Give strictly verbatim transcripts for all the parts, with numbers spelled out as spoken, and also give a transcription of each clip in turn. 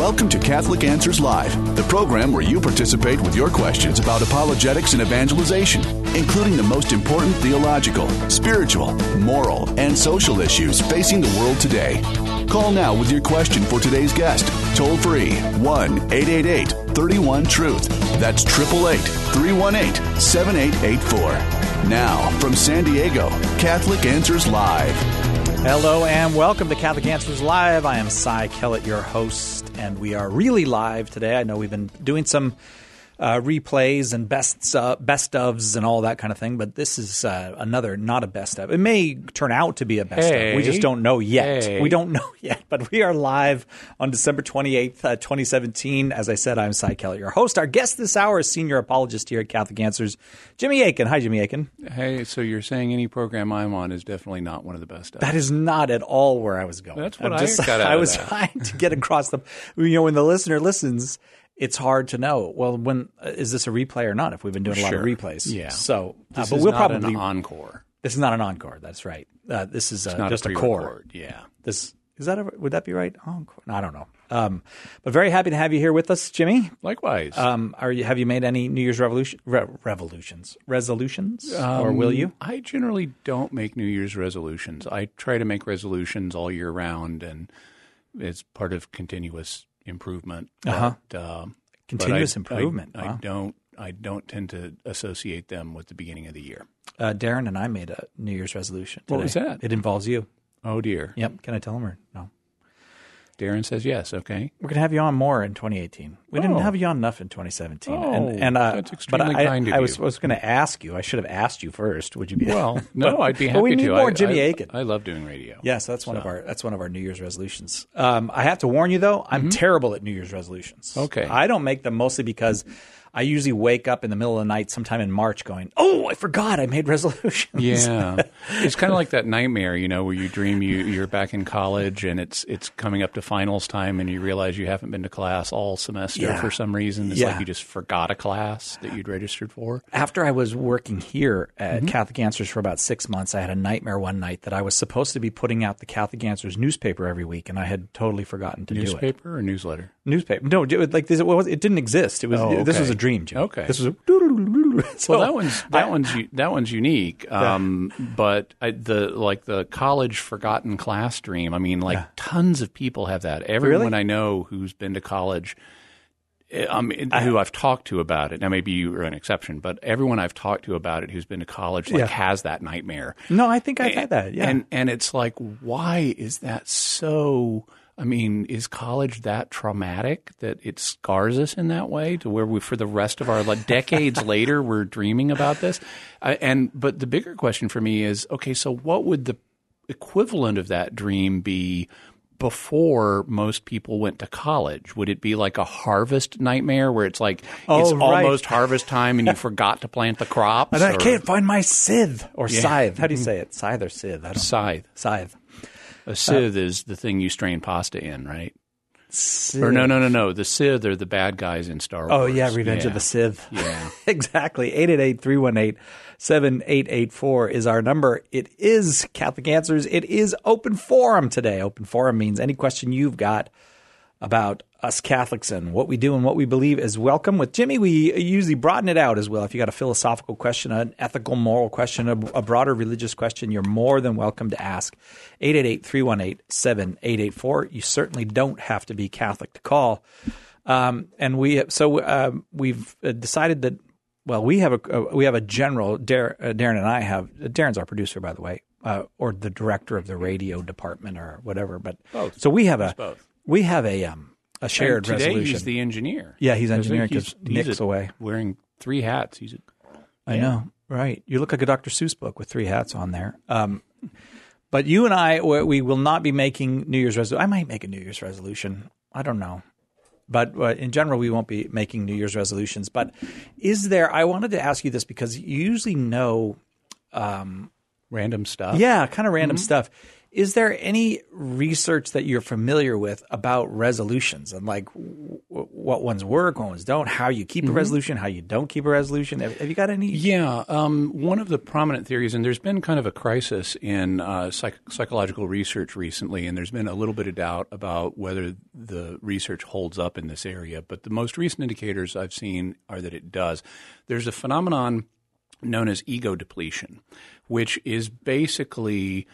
Welcome to Catholic Answers Live, the program where you participate with your questions about apologetics and evangelization, including the most important theological, spiritual, moral, and social issues facing the world today. Call now with your question for today's guest. Toll free, one eight eight eight, three one, truth. That's eight eight eight, three one eight, seven eight eight four. Now, from San Diego, Catholic Answers Live. Hello and welcome to Catholic Answers Live. I am Cy Kellett, your host, and we are really live today. I know we've been doing some uh, replays and best uh, best ofs and all that kind of thing, but this is uh, another not a best of. It may turn out to be a best hey. of. We just don't know yet. Hey. We don't know yet, but we are live on December twenty-eighth, uh, twenty seventeen. As I said, I'm Cy Kellett, your host. Our guest this hour is senior apologist here at Catholic Answers, Jimmy Akin. Hi, Jimmy Akin. Hey, so you're saying any program I'm on is definitely not one of the best of? That is not at all where I was going. That's what I'm I just, got out I of was that. trying to get across the – you know, when the listener listens, it's hard to know, well, when uh, is this a replay or not if we've been doing a lot Sure. of replays. Yeah. So, uh, This but is we'll not probably an encore. This is not an encore. That's right. Uh, this is uh, Not just a, a core. pre-record. Yeah. This is that a, would that be right? Encore? No, I don't know. Um, but very happy to have you here with us, Jimmy. Likewise. Um, are you have you made any New Year's revolution re- revolutions resolutions Um, or will you? I generally don't make New Year's resolutions. I try to make resolutions all year round, and it's part of continuous improvement. Uh-huh. But, um, Continuous but I, improvement. I, I Wow. don't. I don't tend to associate them with the beginning of the year. Uh, Darren and I made a New Year's resolution today. What was that? It involves you. Oh dear. Yep. Can I tell him or no? Darren says yes. Okay. We're going to have you on more in twenty eighteen. We Oh. didn't have you on enough in twenty seventeen. Oh, and, and, uh, that's but extremely I, kind of I was, you. was going to ask you. I should have asked you first. Would you be? Well, no, I'd be happy but we need to. more I, Jimmy I, Akin. I love doing radio. Yes, that's one So. of our that's one of our New Year's resolutions. Um, I have to warn you though, I'm terrible at New Year's resolutions. Okay. I don't make them mostly because I usually wake up in the middle of the night sometime in March going, "Oh, I forgot I made resolutions." Yeah, it's kind of like that nightmare, you know, where you dream you you're back in college and it's it's coming up to finals time and you realize you haven't been to class all semester Yeah. for some reason. It's Yeah. like you just forgot a class that you'd registered for. After I was working here at Mm-hmm. Catholic Answers for about six months, I had a nightmare one night that I was supposed to be putting out the Catholic Answers newspaper every week, and I had totally forgotten to do it. Newspaper or newsletter? Newspaper? No, it, like this, it, was, it didn't exist. It was Oh, this was okay. a dream, Jim. Okay. This was a. So, Well, that one's that I- one's u- that one's unique. Um, but I, the like the college forgotten class dream. I mean, like Yeah. tons of people have that. Everyone Really? I know who's been to college, um, who I've talked to about it. Now, maybe you are an exception, but everyone I've talked to about it who's been to college like Yeah. has that nightmare. No, I think I've had that. Yeah. And and it's like, why is that so? I mean, is college that traumatic that it scars us in that way to where we, for the rest of our like, decades later, we're dreaming about this? I, and but the bigger question for me is, okay, so what would the equivalent of that dream be before most people went to college? Would it be like a harvest nightmare where it's like Oh, it's right. almost harvest time and you forgot to plant the crops? and I or- can't find my scythe or Yeah. scythe. How do you say it? Scythe or scythe? I don't know. Scythe. Scythe. A sieve is the thing you strain pasta in, right? Scythe. Or no, no, no, no. The Sith are the bad guys in Star Wars. Oh, yeah, Revenge yeah. of the Sith. Yeah. Exactly. eight eight eight, three one eight, seven eight eight four is our number. It is Catholic Answers. It is Open Forum today. Open Forum means any question you've got about us Catholics and what we do and what we believe is welcome. With Jimmy, we usually broaden it out as well. If you got a philosophical question, an ethical, moral question, a, a broader religious question, you're more than welcome to ask. eight eight eight, three one eight, seven eight eight four. You certainly don't have to be Catholic to call. Um, and we so um, we've decided that, well, we have a, a we have a general, Dar, uh, Darren and I have, Darren's our producer, by the way, uh, or the director of the radio department or whatever. But Both. So we have a, both. we have a, um, a shared And today resolution. he's the engineer. Yeah, he's I engineering think 'cause he's- he's Nick's a- away. Wearing three hats. He's a, I know, right? You look like a Doctor Seuss book with three hats on there. Um, but you and I, we we will not be making New Year's resolution. I might make a New Year's resolution. I don't know. But uh, in general, we won't be making New Year's resolutions. But is there – I wanted to ask you this because you usually know um, – random stuff. yeah, kind of random stuff. Is there any research that you're familiar with about resolutions and like w- w- what ones work, what ones don't, how you keep mm-hmm. a resolution, how you don't keep a resolution. Have, have you got any? Yeah. Um, one of the prominent theories, and there's been kind of a crisis in uh, psych- psychological research recently, and there's been a little bit of doubt about whether the research holds up in this area. But the most recent indicators I've seen are that it does. There's a phenomenon known as ego depletion, which is basically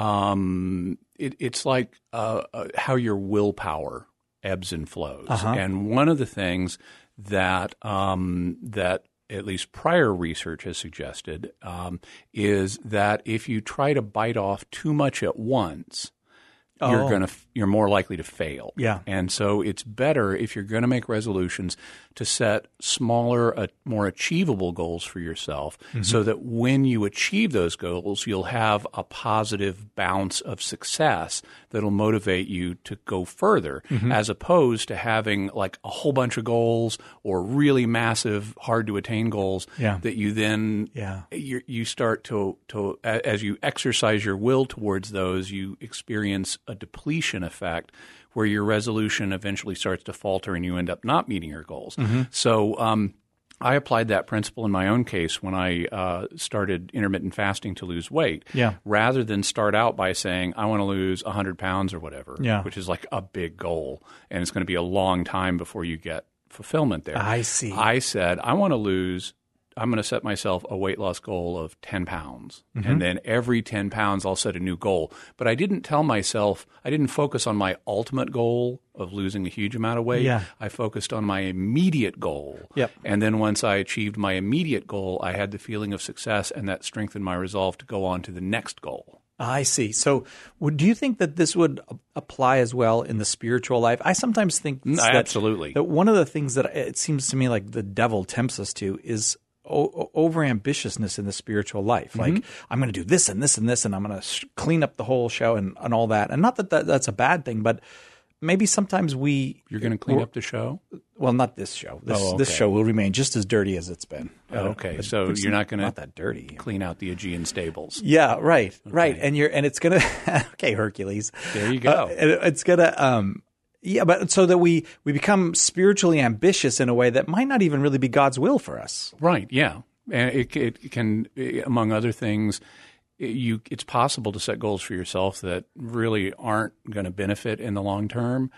um, it, it's like uh, uh, how your willpower ebbs and flows. Uh-huh. And one of the things that um, that at least prior research has suggested um, is that if you try to bite off too much at once, oh. you're going to you're more likely to fail. Yeah. And so it's better if you're going to make resolutions to set smaller, uh, more achievable goals for yourself mm-hmm. so that when you achieve those goals, you'll have a positive bounce of success that'll motivate you to go further mm-hmm. as opposed to having like a whole bunch of goals or really massive, hard to attain goals yeah. that you then yeah. you, you start to, to – as you exercise your will towards those, you experience a depletion effect where your resolution eventually starts to falter and you end up not meeting your goals. Mm-hmm. So um, I applied that principle in my own case when I uh, started intermittent fasting to lose weight. Yeah. Rather than start out by saying, I want to lose one hundred pounds or whatever, yeah. which is like a big goal, and it's going to be a long time before you get fulfillment there. I see. I said, I want to lose – I'm going to set myself a weight loss goal of ten pounds. Mm-hmm. And then every ten pounds, I'll set a new goal. But I didn't tell myself – I didn't focus on my ultimate goal of losing a huge amount of weight. Yeah. I focused on my immediate goal. Yep. And then once I achieved my immediate goal, I had the feeling of success, and that strengthened my resolve to go on to the next goal. I see. So would, do you think that this would apply as well in the spiritual life? I sometimes think that, Absolutely. that one of the things that it seems to me like the devil tempts us to is – O- over-ambitiousness in the spiritual life. Like, mm-hmm. I'm going to do this and this and this, and I'm going to sh- clean up the whole show and, and all that. And not that, that that's a bad thing, but maybe sometimes we – You're going to clean up the show? Well, not this show. This, oh, okay. this show will remain just as dirty as it's been. Oh, okay. So you're not going to not that dirty. Clean out the Aegean stables. Yeah, right, okay. right. And you're and it's going to – okay, Hercules. There you go. Uh, it's going to um, – Yeah, but so that we, we become spiritually ambitious in a way that might not even really be God's will for us. Right, yeah. And it, it can, among other things, you it's possible to set goals for yourself that really aren't going to benefit in the long term.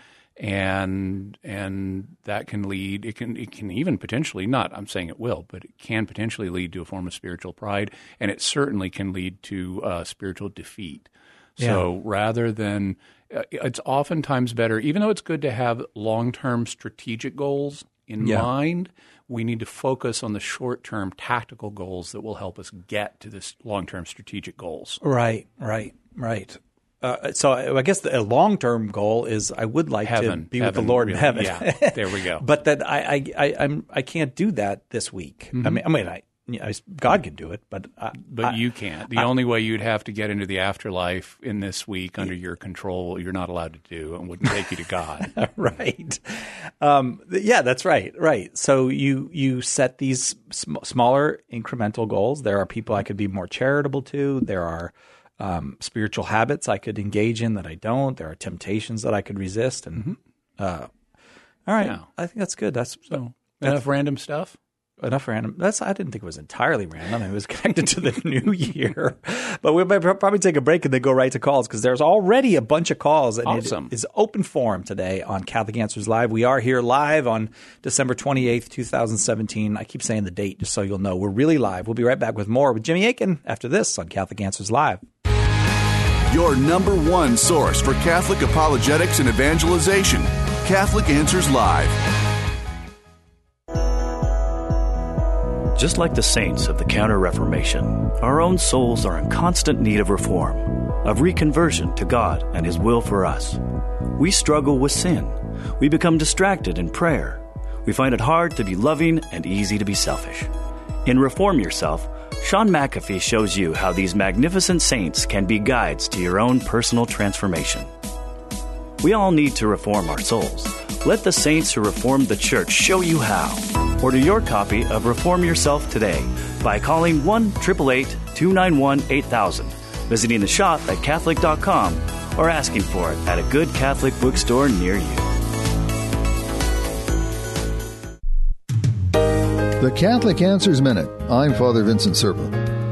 And and that can lead it can it can even potentially not I'm saying it will, but it can potentially lead to a form of spiritual pride, and it certainly can lead to uh, spiritual defeat. So yeah. rather than uh, it's oftentimes better, even though it's good to have long-term strategic goals in yeah. mind, we need to focus on the short-term tactical goals that will help us get to this long-term strategic goals. Right, right, right. Uh, so I guess the long-term goal is I would like heaven, to be heaven, with the Lord really. in heaven. Yeah, there we go. But that I I I I'm I can't do that this week. Mm-hmm. I mean I mean I. I, God can do it, but I, but I, you can't. The I, only way you'd have to get into the afterlife in this week under your control, you're not allowed to do, and wouldn't take you to God. Right? Um, yeah, that's right. Right. So you you set these sm- smaller incremental goals. There are people I could be more charitable to. There are um, spiritual habits I could engage in that I don't. There are temptations that I could resist. And mm-hmm. uh, all right, yeah. I think that's good. That's so that's, enough random stuff. Enough random. That's I didn't think it was entirely random. It was connected to the new year. But we might probably take a break and then go right to calls because there's already a bunch of calls. And awesome. It is open forum today on Catholic Answers Live. We are here live on December twenty-eighth, twenty seventeen. I keep saying the date just so you'll know. We're really live. We'll be right back with more with Jimmy Akin after this on Catholic Answers Live. Your number one source for Catholic apologetics and evangelization. Catholic Answers Live. Just like the saints of the Counter-Reformation, our own souls are in constant need of reform, of reconversion to God and His will for us. We struggle with sin. We become distracted in prayer. We find it hard to be loving and easy to be selfish. In Reform Yourself, Sean McAfee shows you how these magnificent saints can be guides to your own personal transformation. We all need to reform our souls. Let the saints who reformed the Church show you how. Order your copy of Reform Yourself today by calling one eight eight eight, two nine one, eight thousand, visiting the shop at Catholic dot com, or asking for it at a good Catholic bookstore near you. The Catholic Answers Minute. I'm Father Vincent Serpa.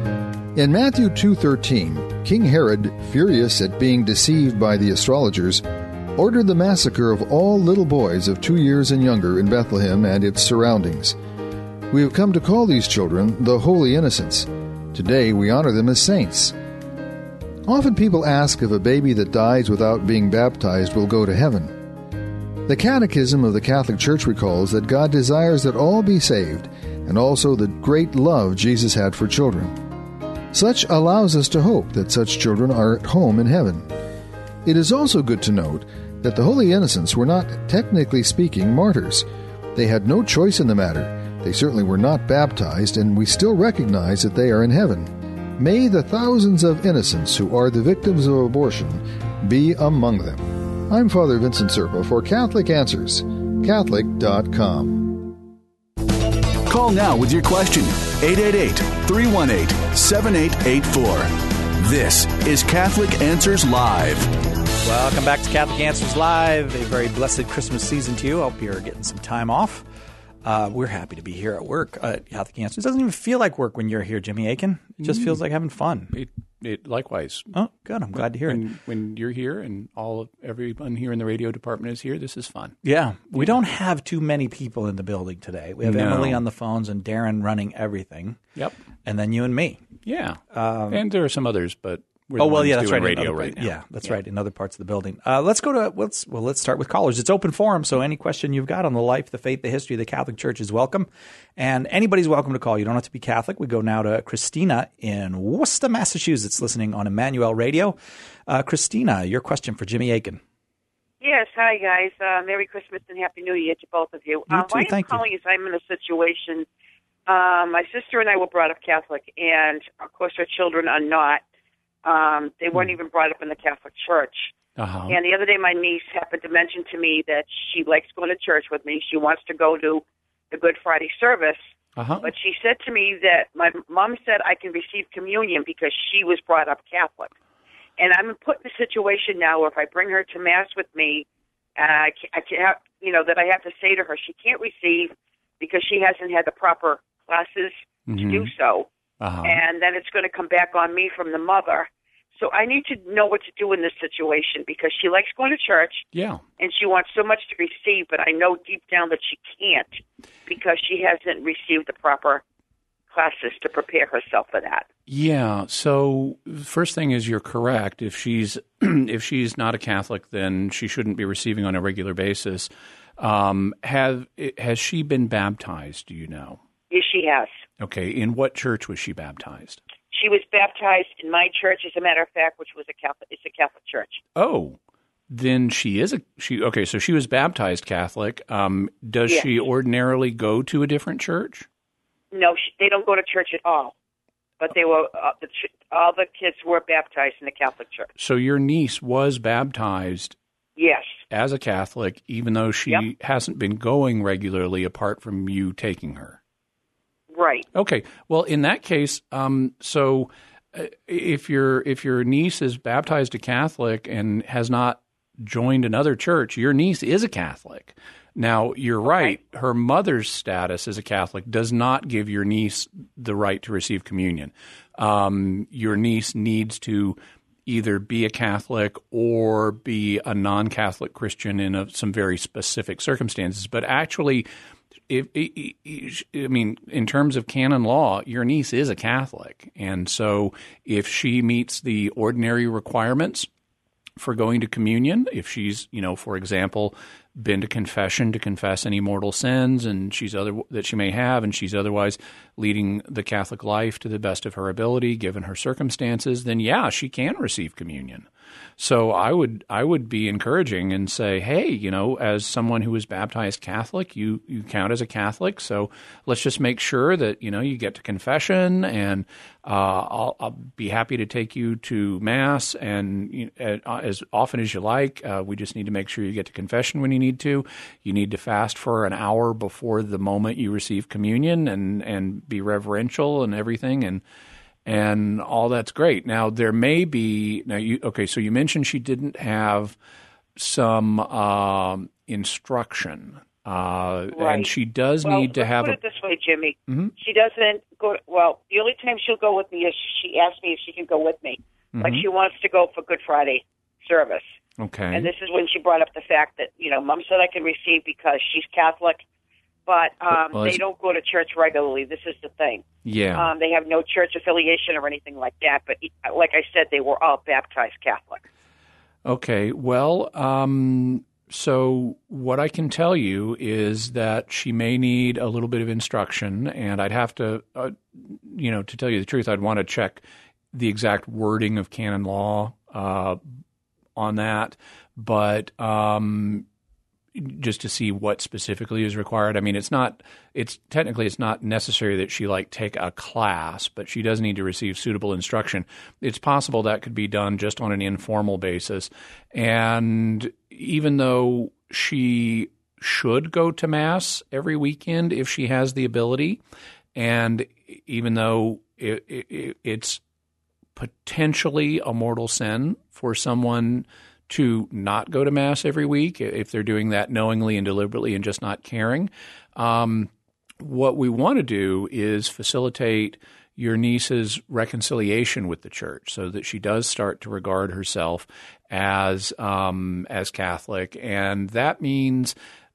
In Matthew two thirteen, King Herod, furious at being deceived by the astrologers, ordered the massacre of all little boys of two years and younger in Bethlehem and its surroundings. We have come to call these children the Holy Innocents. Today we honor them as saints. Often people ask if a baby that dies without being baptized will go to heaven. The Catechism of the Catholic Church recalls that God desires that all be saved, and also the great love Jesus had for children. Such allows us to hope that such children are at home in heaven. It is also good to note that the Holy Innocents were not, technically speaking, martyrs. They had no choice in the matter. They certainly were not baptized, and we still recognize that they are in heaven. May the thousands of innocents who are the victims of abortion be among them. I'm Father Vincent Serpa for Catholic Answers, Catholic dot com. Call now with your question, eight eight eight, three one eight, seven eight eight four. This is Catholic Answers Live. Welcome back to Catholic Answers Live. A very blessed Christmas season to you. I hope you're getting some time off. Uh, we're happy to be here at work at Catholic Answers. It doesn't even feel like work when you're here, Jimmy Akin. It just mm. feels like having fun. It, it likewise. Oh, good. I'm glad to hear when, it. When you're here and all of everyone here in the radio department is here, this is fun. Yeah. We don't have too many people in the building today. We have No. Emily on the phones and Darren running everything. Yep. And then you and me. Yeah. Um, and there are some others, but we're oh, the well, ones yeah, that's doing right. in radio other- right now. Yeah, that's Yeah. right. In other parts of the building. Uh, let's go to let's well, let's start with callers. It's open forum, so any question you've got on the life, the faith, the history of the Catholic Church is welcome, and anybody's welcome to call. You don't have to be Catholic. We go now to Christina in Worcester, Massachusetts, listening on Emmanuel Radio. Uh, Christina, your question for Jimmy Akin. Yes, hi guys. Uh, Merry Christmas and Happy New Year to both of you. You uh, too, why I'm thank you. calling is I'm in a situation. Uh, my sister and I were brought up Catholic, and of course our children are not. Um, they weren't even brought up in the Catholic Church. Uh-huh. And the other day my niece happened to mention to me that she likes going to church with me. She wants to go to the Good Friday service. Uh-huh. But she said to me that my mom said I can receive communion because she was brought up Catholic. And I'm put in a situation now where if I bring her to Mass with me, uh, I can't, I can't have, you know, that I have to say to her she can't receive because she hasn't had the proper classes Mm-hmm. to do so. Uh-huh. And then it's going to come back on me from the mother. So I need to know what to do in this situation because she likes going to church. Yeah. And she wants so much to receive, but I know deep down that she can't because she hasn't received the proper classes to prepare herself for that. Yeah. So first thing is you're correct. If she's if she's not a Catholic, then she shouldn't be receiving on a regular basis. Um, have has she been baptized? Do you know? Yes, she has. Okay. In what church was she baptized? She was baptized in my church, as a matter of fact, which was a Catholic. It's a Catholic church. Oh, then she is a she. Okay, so she was baptized Catholic. Um, does Yes. she ordinarily go to a different church? No, she, they don't go to church at all. But they were uh, the, ch- all the kids were baptized in the Catholic church. So your niece was baptized Yes. as a Catholic, even though she Yep. hasn't been going regularly, apart from you taking her. Right. Okay. Well, in that case, um, so uh, if your if your niece is baptized a Catholic and has not joined another church, your niece is a Catholic. Now, you're right. Her mother's status as a Catholic does not give your niece the right to receive communion. Um, your niece needs to either be a Catholic or be a non-Catholic Christian in a, some very specific circumstances. But actually, if, I mean, in terms of canon law, your niece is a Catholic. And so if she meets the ordinary requirements for going to communion, if she's, you know, for example, been to confession to confess any mortal sins and she's other that she may have, and she's otherwise leading the Catholic life to the best of her ability, given her circumstances, then yeah, she can receive communion. So I would I would be encouraging and say, hey, you know, as someone who was baptized Catholic, you you count as a Catholic. So let's just make sure that, you know, you get to confession, and uh, I'll, I'll be happy to take you to Mass and you know, as often as you like. Uh, we just need to make sure you get to confession when you need to. You need to fast for an hour before the moment you receive communion, and and be reverential and everything, and. And all that's great. Now, there may be – now, you okay, so you mentioned she didn't have some um, instruction. Uh, Right. And she does well, need to let's have put a it this way, Jimmy. Mm-hmm. She doesn't go. Well, the only time she'll go with me is she asks me if she can go with me. Mm-hmm. Like she wants to go for Good Friday service. Okay. And this is when she brought up the fact that, you know, Mom said I can receive because she's Catholic, but um, well, they don't go to church regularly. This is the thing. Yeah. Um, they have no church affiliation or anything like that. But like I said, they were all baptized Catholic. Okay. Well, um, so what I can tell you is that she may need a little bit of instruction, and I'd have to, uh, you know, to tell you the truth, I'd want to check the exact wording of canon law uh, on that, but um, just to see what specifically is required. I mean, it's not, it's technically it's not necessary that she like take a class, but she does need to receive suitable instruction. It's possible that could be done just on an informal basis. And even though she should go to Mass every weekend if she has the ability, and even though it, it, it's potentially a mortal sin for someone to not go to Mass every week if they're doing that knowingly and deliberately and just not caring. Um, what we want to do is facilitate your niece's reconciliation with the church so that she does start to regard herself as um, as Catholic, and that means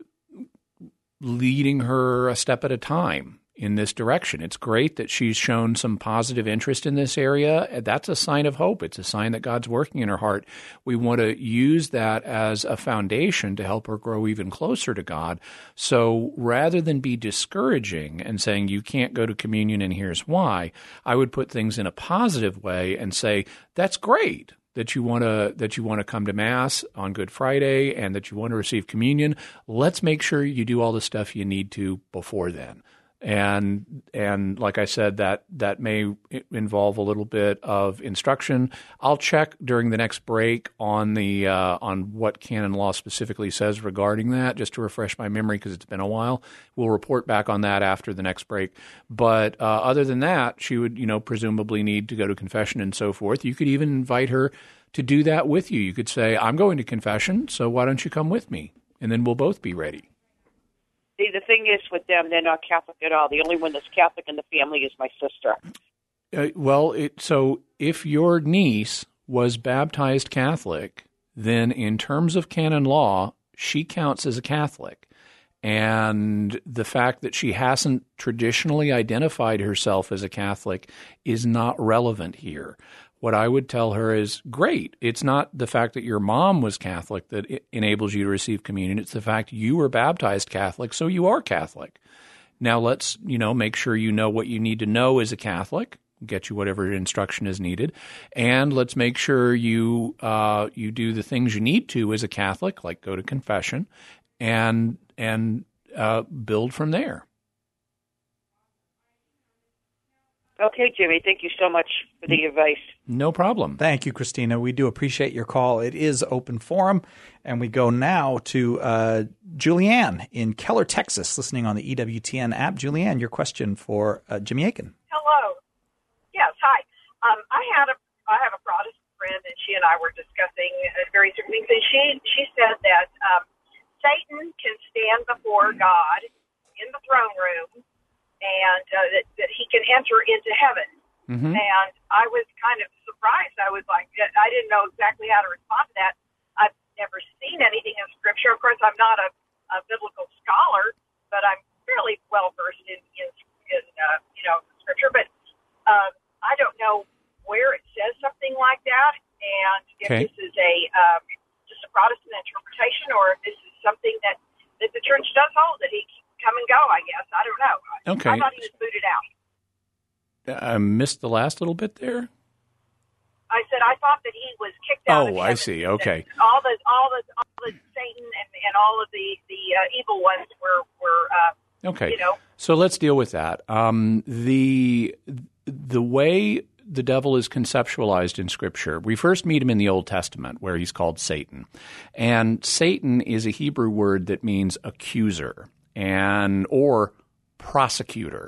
leading her a step at a time in this direction. It's great that she's shown some positive interest in this area. That's a sign of hope. It's a sign that God's working in her heart. We want to use that as a foundation to help her grow even closer to God. So rather than be discouraging and saying you can't go to communion and here's why, I would put things in a positive way and say, that's great that you want to that you want to come to Mass on Good Friday and that you want to receive communion. Let's make sure you do all the stuff you need to before then. And and like I said, that that may involve a little bit of instruction. I'll check during the next break on the uh, on what canon law specifically says regarding that, just to refresh my memory because it's been a while. We'll report back on that after the next break. But uh, other than that, she would you know presumably need to go to confession and so forth. You could even invite her to do that with you. You could say, "I'm going to confession, so why don't you come with me?" And then we'll both be ready. See, the thing is with them, they're not Catholic at all. The only one that's Catholic in the family is my sister. Uh, well, it, so if your niece was baptized Catholic, then in terms of canon law, she counts as a Catholic. And the fact that she hasn't traditionally identified herself as a Catholic is not relevant here. What I would tell her is, great, it's not the fact that your mom was Catholic that enables you to receive communion. It's the fact you were baptized Catholic, so you are Catholic. Now let's, you know, make sure you know what you need to know as a Catholic, get you whatever instruction is needed, and let's make sure you uh, you do the things you need to as a Catholic, like go to confession, and and uh, build from there. Okay, Jimmy, thank you so much for the advice. No problem. Thank you, Christina. We do appreciate your call. It is open forum, and we go now to uh, Julianne in Keller, Texas, listening on the E W T N app. Julianne, your question for uh, Jimmy Akin. Hello. Yes, hi. Um, I had a I have a Protestant friend, and she and I were discussing uh, various different things, and she she said that um, Satan can stand before God in the throne room, and uh, that, that he can enter into heaven. Mm-hmm. And I was kind of surprised. I was like, I didn't know exactly how to respond to that. I've never seen anything in Scripture. Of course, I'm not a, a biblical scholar, but I'm fairly well versed in, in, in uh, you know, Scripture. But um, I don't know where it says something like that, and if okay. this is a um, just a Protestant interpretation, or if this is something that, that the church does hold, that he can come and go, I guess. I don't know. Okay. I thought he was booted out. I missed the last little bit there. I said I thought that he was kicked out. Oh, of I see. Okay. All the all the all the Satan and, and all of the the uh, evil ones were were uh, okay. You know. So let's deal with that. Um, the the way the devil is conceptualized in Scripture, we first meet him in the Old Testament, where he's called Satan, and Satan is a Hebrew word that means accuser and or prosecutor.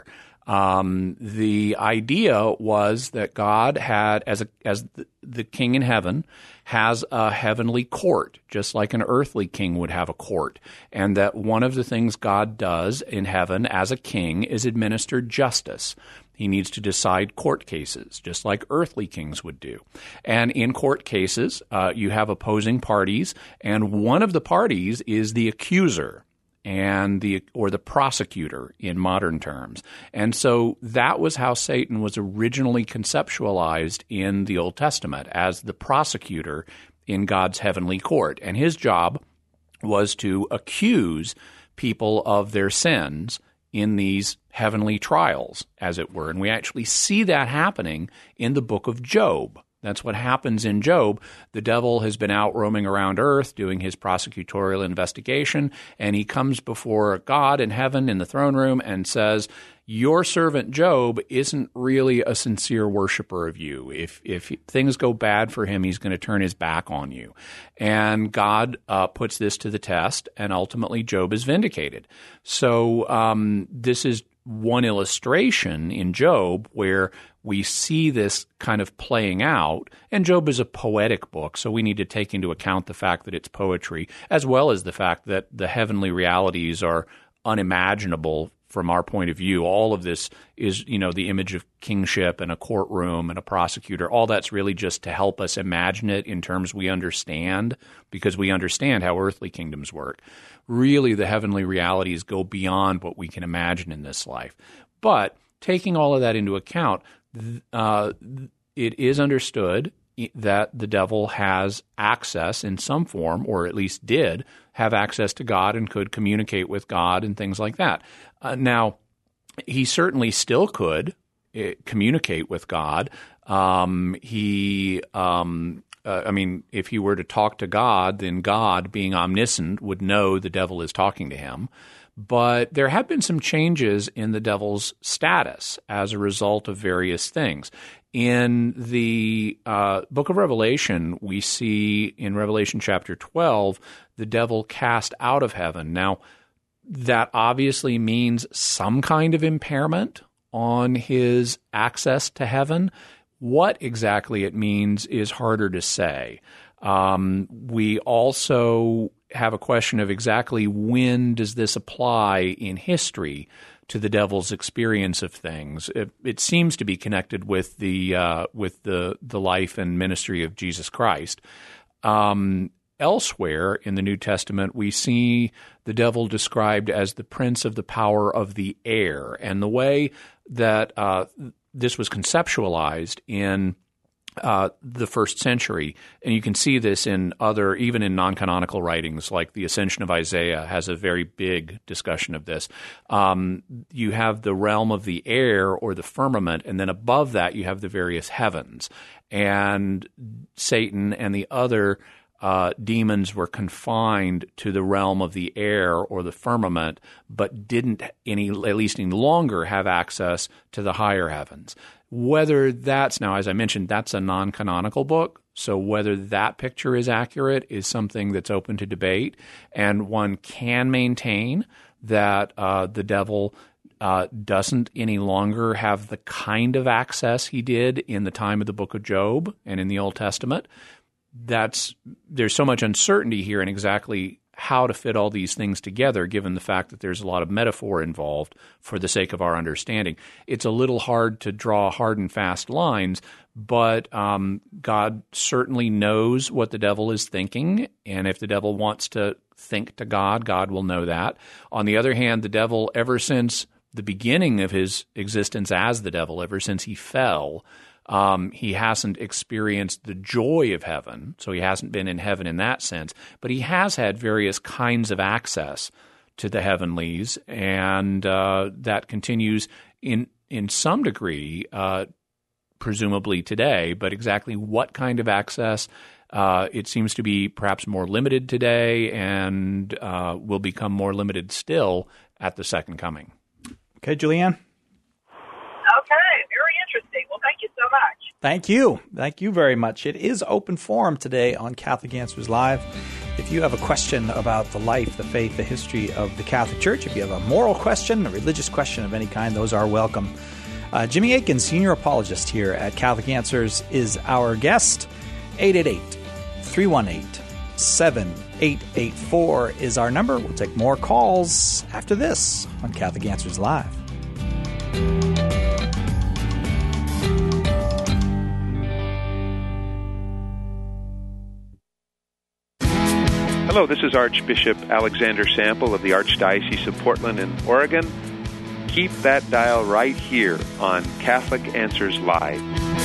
Um, the idea was that God had, as a, as the, the king in heaven, has a heavenly court, just like an earthly king would have a court, and that one of the things God does in heaven as a king is administer justice. He needs to decide court cases, just like earthly kings would do. And in court cases, uh, you have opposing parties, and one of the parties is the accuser, and the or the prosecutor in modern terms. And so that was how Satan was originally conceptualized in the Old Testament, as the prosecutor in God's heavenly court. And his job was to accuse people of their sins in these heavenly trials, as it were. And we actually see that happening in the book of Job. That's what happens in Job. The devil has been out roaming around earth doing his prosecutorial investigation, and he comes before God in heaven in the throne room and says, your servant Job isn't really a sincere worshiper of you. If if things go bad for him, he's going to turn his back on you. And God uh, puts this to the test, and ultimately Job is vindicated. So um, this is one illustration in Job where we see this kind of playing out. And Job is a poetic book, so we need to take into account the fact that it's poetry, as well as the fact that the heavenly realities are unimaginable from our point of view. All of this is, you know, the image of kingship and a courtroom and a prosecutor. All that's really just to help us imagine it in terms we understand, because we understand how earthly kingdoms work. Really, the heavenly realities go beyond what we can imagine in this life. But taking all of that into account, uh, it is understood that the devil has access in some form, or at least did have access to God and could communicate with God and things like that. Uh, now, he certainly still could uh, communicate with God. Um, he, um, uh, I mean, if he were to talk to God, then God, being omniscient, would know the devil is talking to him. But there have been some changes in the devil's status as a result of various things. In the uh, book of Revelation, we see in Revelation chapter twelve, the devil cast out of heaven. Now, that obviously means some kind of impairment on his access to heaven. What exactly it means is harder to say. Um, we also have a question of exactly when does this apply in history to the devil's experience of things. It, it seems to be connected with the uh, with the the life and ministry of Jesus Christ. Um, elsewhere in the New Testament, we see the devil described as the prince of the power of the air, and the way that uh, this was conceptualized in Uh, the first century, and you can see this in other, even in non-canonical writings, like the Ascension of Isaiah has a very big discussion of this. Um, you have the realm of the air or the firmament, and then above that you have the various heavens. And Satan and the other uh, demons were confined to the realm of the air or the firmament, but didn't any, at least any longer, have access to the higher heavens. Whether that's, now as I mentioned, that's a non-canonical book, so whether that picture is accurate is something that's open to debate, and one can maintain that uh, the devil uh, doesn't any longer have the kind of access he did in the time of the book of Job and in the Old Testament. That's, there's so much uncertainty here in exactly how to fit all these things together, given the fact that there's a lot of metaphor involved for the sake of our understanding. It's a little hard to draw hard and fast lines, but um, God certainly knows what the devil is thinking, and if the devil wants to think to God, God will know that. On the other hand, the devil, ever since the beginning of his existence as the devil, ever since he fell, Um, he hasn't experienced the joy of heaven, so he hasn't been in heaven in that sense, but he has had various kinds of access to the heavenlies, and uh, that continues in in some degree, uh, presumably today, but exactly what kind of access, uh, it seems to be perhaps more limited today and uh, will become more limited still at the second coming. Okay, Julianne? Okay, very interesting. Well, thank you so much. Thank you. Thank you very much. It is open forum today on Catholic Answers Live. If you have a question about the life, the faith, the history of the Catholic Church, if you have a moral question, a religious question of any kind, those are welcome. Uh, Jimmy Akin, senior apologist here at Catholic Answers, is our guest. eight eight eight, three one eight, seven eight eight four is our number. We'll take more calls after this on Catholic Answers Live. Hello, this is Archbishop Alexander Sample of the Archdiocese of Portland in Oregon. Keep that dial right here on Catholic Answers Live.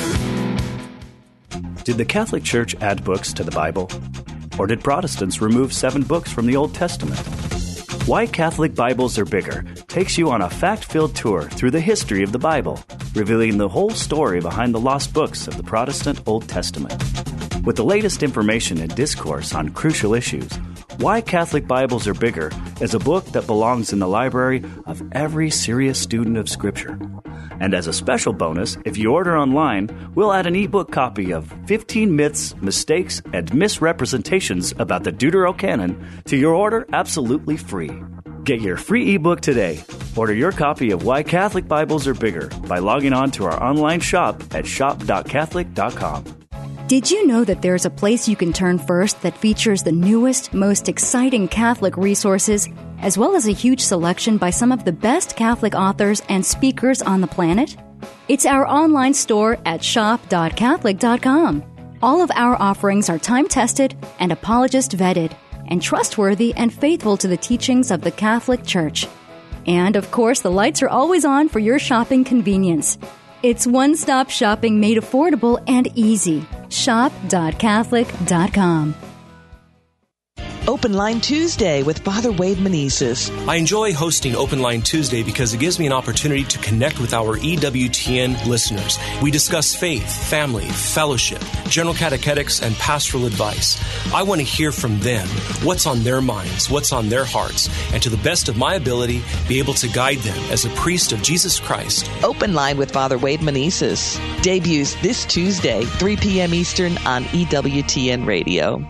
Did the Catholic Church add books to the Bible? Or did Protestants remove seven books from the Old Testament? Why Catholic Bibles Are Bigger takes you on a fact-filled tour through the history of the Bible, revealing the whole story behind the lost books of the Protestant Old Testament. With the latest information and discourse on crucial issues, Why Catholic Bibles Are Bigger is a book that belongs in the library of every serious student of Scripture. And as a special bonus, if you order online, we'll add an ebook copy of fifteen Myths, Mistakes, and Misrepresentations about the Deuterocanon to your order absolutely free. Get your free ebook today. Order your copy of Why Catholic Bibles Are Bigger by logging on to our online shop at shop dot catholic dot com. Did you know that there's a place you can turn first that features the newest, most exciting Catholic resources, as well as a huge selection by some of the best Catholic authors and speakers on the planet? It's our online store at shop dot catholic dot com. All of our offerings are time-tested and apologist-vetted, and trustworthy and faithful to the teachings of the Catholic Church. And, of course, the lights are always on for your shopping convenience. It's one-stop shopping made affordable and easy. shop dot catholic dot com. Open Line Tuesday with Father Wade Meneses. I enjoy hosting Open Line Tuesday because it gives me an opportunity to connect with our E W T N listeners. We discuss faith, family, fellowship, general catechetics, and pastoral advice. I want to hear from them, what's on their minds, what's on their hearts, and to the best of my ability, be able to guide them as a priest of Jesus Christ. Open Line with Father Wade Meneses debuts this Tuesday, three p.m. Eastern on E W T N Radio.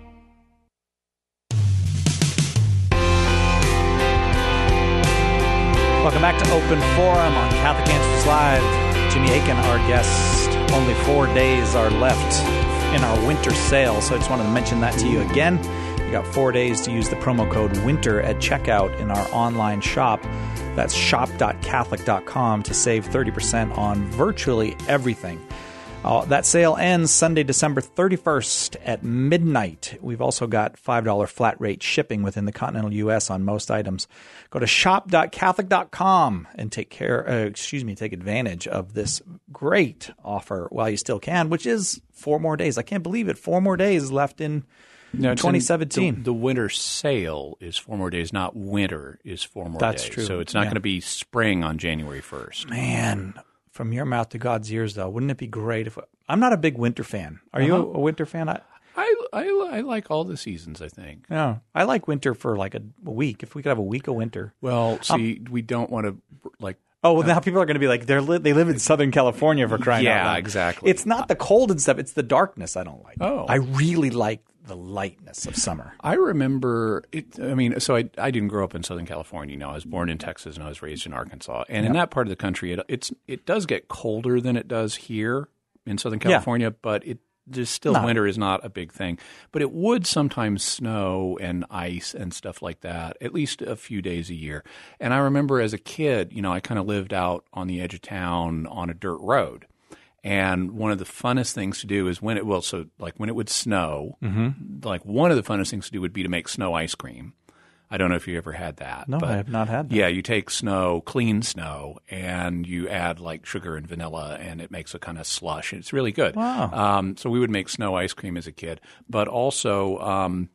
Welcome back to Open Forum on Catholic Answers Live. Jimmy Akin, our guest. Only four days are left in our winter sale, so I just wanted to mention that to you again. You got four days to use the promo code WINTER at checkout in our online shop. That's shop dot catholic dot com to save thirty percent on virtually everything. Uh, that sale ends Sunday, December thirty-first at midnight. We've also got five dollars flat rate shipping within the continental U S on most items. Go to shop dot catholic dot com and take care, uh, excuse me, take advantage of this great offer while you still can, which is four more days. I can't believe it. Four more days left in no, twenty seventeen. In the, the winter sale is four more days, not winter is four more That's days. That's true. So it's not yeah. going to be spring on January first. Man. From your mouth to God's ears, though, wouldn't it be great if I'm not a big winter fan? Are uh-huh. you a, a winter fan? I, I, I I like all the seasons. I think. Yeah, I like winter for like a, a week. If we could have a week of winter. Well, see, um, we don't want to like. Oh, well, now people are going to be like, they're li- they live in Southern California for crying yeah, out loud. Yeah, exactly. It's not the cold and stuff; it's the darkness I don't like. Oh, I really like the lightness of summer. I remember it. I mean, so I I didn't grow up in Southern California. You know, I was born in Texas and I was raised in Arkansas. And yep. in that part of the country, it it's it does get colder than it does here in Southern California, yeah. but it just still not. winter is not a big thing. But it would sometimes snow and ice and stuff like that, at least a few days a year. And I remember as a kid, you know, I kind of lived out on the edge of town on a dirt road. And one of the funnest things to do is when it – well, so like when it would snow, mm-hmm. like one of the funnest things to do would be to make snow ice cream. I don't know if you ever had that. No, but I have not had that. Yeah, you take snow, clean snow, and you add like sugar and vanilla, and it makes a kind of slush. It's really good. Wow. Um, so we would make snow ice cream as a kid. But also um,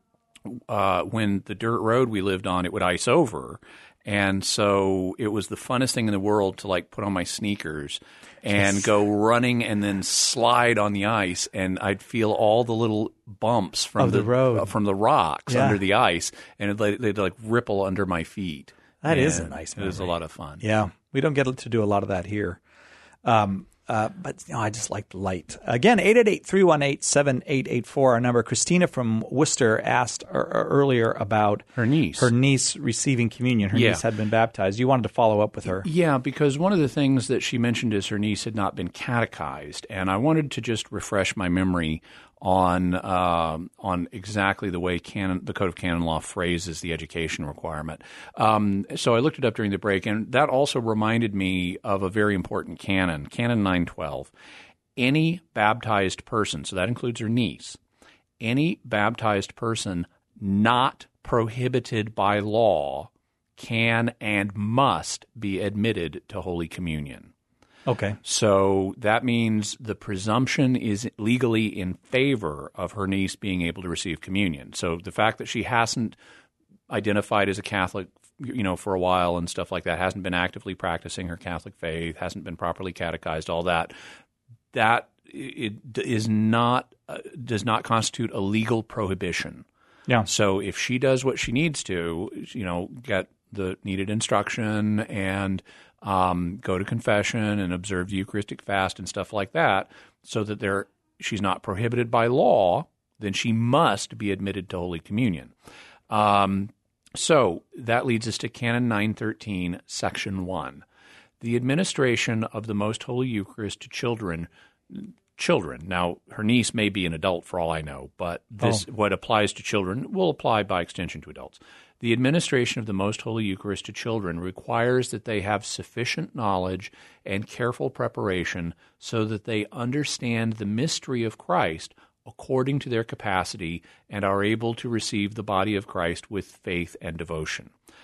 uh, when the dirt road we lived on, it would ice over. And so it was the funnest thing in the world to like put on my sneakers and yes. go running and then slide on the ice, and I'd feel all the little bumps from of the, the road uh, from the rocks yeah. under the ice, and they'd, they'd like ripple under my feet. That and is a nice memory. It was a lot of fun. Yeah, we don't get to do a lot of that here. Um, Uh, but you know, I just like the light. Again, eight eight eight, three one eight, seven eight eight four, our number. Christina from Worcester asked er, er, earlier about her niece. Her niece receiving communion. Her yeah. niece had been baptized. You wanted to follow up with her. Yeah, because one of the things that she mentioned is her niece had not been catechized. And I wanted to just refresh my memory on uh, on exactly the way canon, the Code of Canon Law phrases the education requirement. Um, so I looked it up during the break, and that also reminded me of a very important canon, Canon nine twelve. Any baptized person, so that includes her niece, any baptized person not prohibited by law can and must be admitted to Holy Communion. Okay. So that means the presumption is legally in favor of her niece being able to receive communion. So the fact that she hasn't identified as a Catholic, you know, for a while and stuff like that, hasn't been actively practicing her Catholic faith, hasn't been properly catechized, all that, that it is not uh, does not constitute a legal prohibition. Yeah. So if she does what she needs to, you know, get the needed instruction and um, go to confession and observe the Eucharistic fast and stuff like that, so that there she's not prohibited by law, then she must be admitted to Holy Communion. Um, so that leads us to Canon nine thirteen, Section one. The administration of the Most Holy Eucharist to children children. Now, her niece may be an adult for all I know, but this Oh. what applies to children will apply by extension to adults. The administration of the Most Holy Eucharist to children requires that they have sufficient knowledge and careful preparation so that they understand the mystery of Christ according to their capacity and are able to receive the body of Christ with faith and devotion.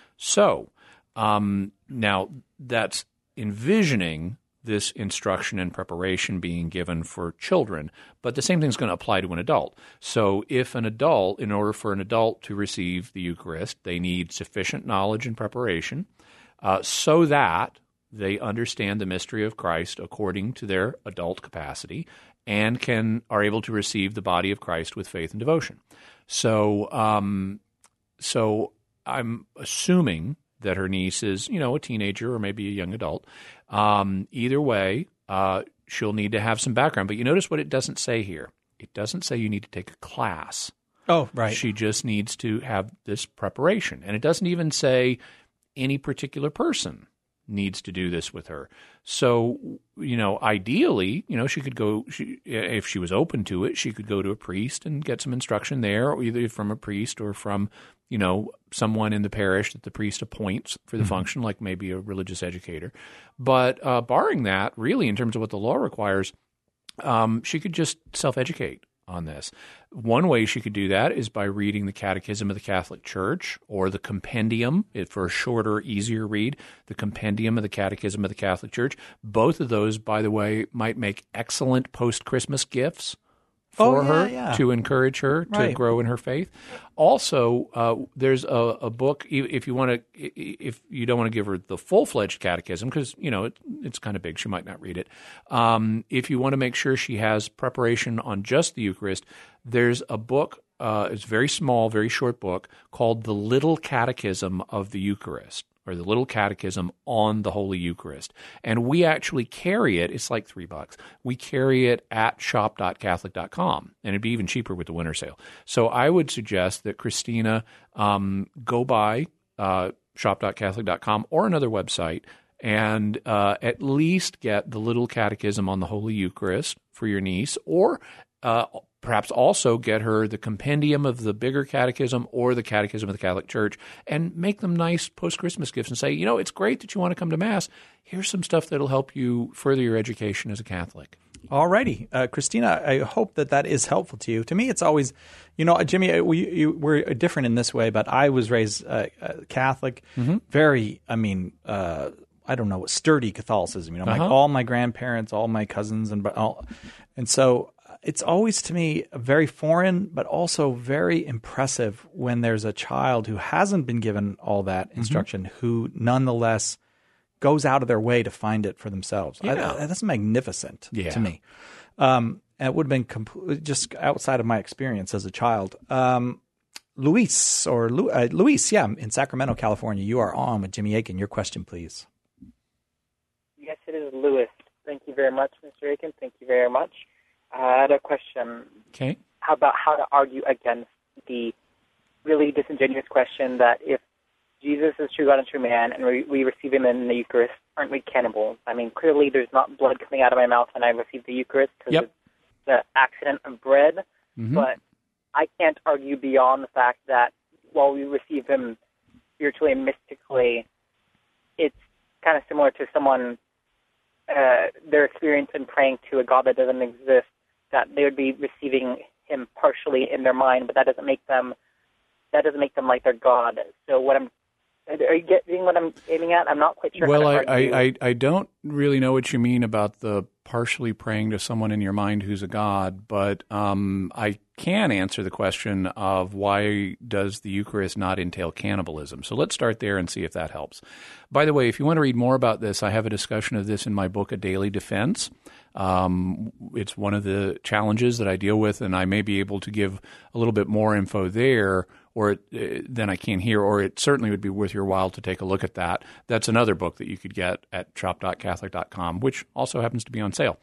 So, um, now that's envisioning this instruction and preparation being given for children, but the same thing is going to apply to an adult. So if an adult, in order for an adult to receive the Eucharist, they need sufficient knowledge and preparation uh, so that they understand the mystery of Christ according to their adult capacity and can are able to receive the body of Christ with faith and devotion. So, um, so I'm assuming that her niece is, you know, a teenager or maybe a young adult. Um, either way, uh, she'll need to have some background. But you notice what it doesn't say here. It doesn't say you need to take a class. Oh, right. She just needs to have this preparation. And it doesn't even say any particular person needs to do this with her. So, you know, ideally, you know, she could go, she, if she was open to it, she could go to a priest and get some instruction there, or either from a priest or from, you know, someone in the parish that the priest appoints for the mm-hmm. function, like maybe a religious educator. But uh, barring that, really, in terms of what the law requires, um, she could just self-educate on this. One way she could do that is by reading the Catechism of the Catholic Church or the Compendium, for a shorter, easier read, the Compendium of the Catechism of the Catholic Church. Both of those, by the way, might make excellent post-Christmas gifts for oh, yeah, her yeah. to encourage her to right. grow in her faith. Also, uh, there's a, a book, if you want to, if you don't want to give her the full-fledged catechism, because, you know, it, it's kind of big, she might not read it. Um, if you want to make sure she has preparation on just the Eucharist, there's a book, uh, it's a very small, very short book, called The Little Catechism of the Eucharist, or the Little Catechism on the Holy Eucharist. And we actually carry it. It's like three bucks. We carry it at shop dot catholic dot com, and it'd be even cheaper with the winter sale. So I would suggest that Christina um, go by uh, shop dot catholic dot com or another website and uh, at least get the Little Catechism on the Holy Eucharist for your niece, or uh, perhaps also get her the compendium of the bigger catechism or the Catechism of the Catholic Church, and make them nice post-Christmas gifts and say, you know, it's great that you want to come to Mass. Here's some stuff that'll help you further your education as a Catholic. All righty. Uh, Christina, I hope that that is helpful to you. To me, it's always, you know, Jimmy, we, you, we're different in this way, but I was raised uh, uh, Catholic, mm-hmm. very, I mean, uh, I don't know, sturdy Catholicism. You know, uh-huh. my, all my grandparents, all my cousins, and all, and so it's always to me very foreign, but also very impressive when there's a child who hasn't been given all that instruction, mm-hmm. who nonetheless goes out of their way to find it for themselves. Yeah. I, that's magnificent yeah. to me. Um, and it would have been compl- just outside of my experience as a child. Um, Luis, or Lu- uh, Luis, yeah, in Sacramento, California, you are on with Jimmy Akin. Your question, please. Yes, it is Louis. Thank you very much, Mister Aiken. Thank you very much. Uh, I had a question. Okay. How about how to argue against the really disingenuous question that if Jesus is true God and true man, and we, we receive him in the Eucharist, aren't we cannibals? I mean, clearly there's not blood coming out of my mouth when I receive the Eucharist because yep. it's the accident of bread, mm-hmm. but I can't argue beyond the fact that while we receive him spiritually and mystically, it's kind of similar to someone, uh, their experience in praying to a God that doesn't exist, that they would be receiving him partially in their mind, but that doesn't make them that doesn't make them like their God. So what I'm Are you getting what I'm aiming at? I'm not quite sure. Well, how I, I, I, I don't really know what you mean about the partially praying to someone in your mind who's a god, but um, I can answer the question of why does the Eucharist not entail cannibalism. So let's start there and see if that helps. By the way, if you want to read more about this, I have a discussion of this in my book, A Daily Defense. Um, it's one of the challenges that I deal with, and I may be able to give a little bit more info there or it, uh, than I can here, or it certainly would be worth your while to take a look at that. That's another book that you could get at shop dot catholic dot com, which also happens to be on sale.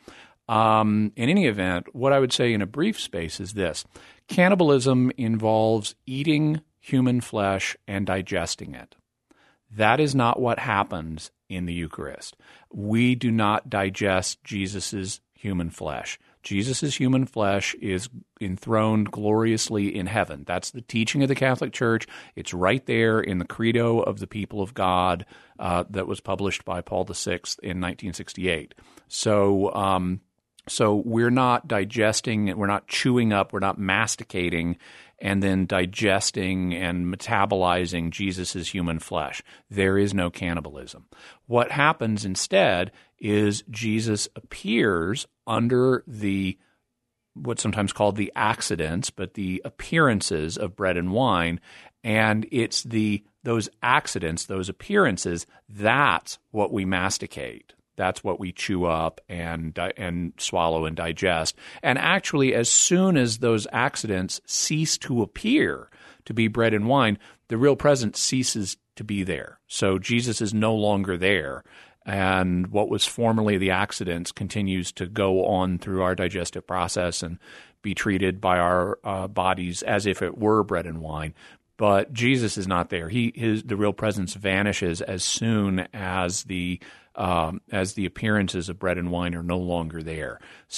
Um, in any event, what I would say in a brief space is this. Cannibalism involves eating human flesh and digesting it. That is not what happens in the Eucharist. We do not digest Jesus's human flesh. Jesus' human flesh is enthroned gloriously in heaven. That's the teaching of the Catholic Church. It's right there in the Credo of the People of God uh, that was published by Paul the Sixth in nineteen sixty-eight. So, um, so we're not digesting, we're not chewing up, we're not masticating and then digesting and metabolizing Jesus' human flesh. There is no cannibalism. What happens instead is Jesus appears under the what's sometimes called the accidents, but the appearances of bread and wine, and it's the those accidents, those appearances, that's what we masticate. That's what we chew up and and swallow and digest. And actually, as soon as those accidents cease to appear to be bread and wine, the real presence ceases to be there. So Jesus is no longer there. And what was formerly the accidents continues to go on through our digestive process and be treated by our uh, bodies as if it were bread and wine. But Jesus is not there. He his the real presence vanishes as soon as the um, as the appearances of bread and wine are no longer there.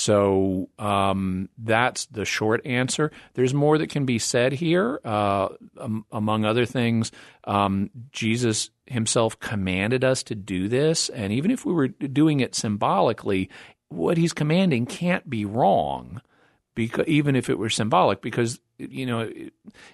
So um, that's the short answer. There's more that can be said here. Uh, um, among other things, um, Jesus himself commanded us to do this, and even if we were doing it symbolically, what he's commanding can't be wrong, because even if it were symbolic, because you know. It,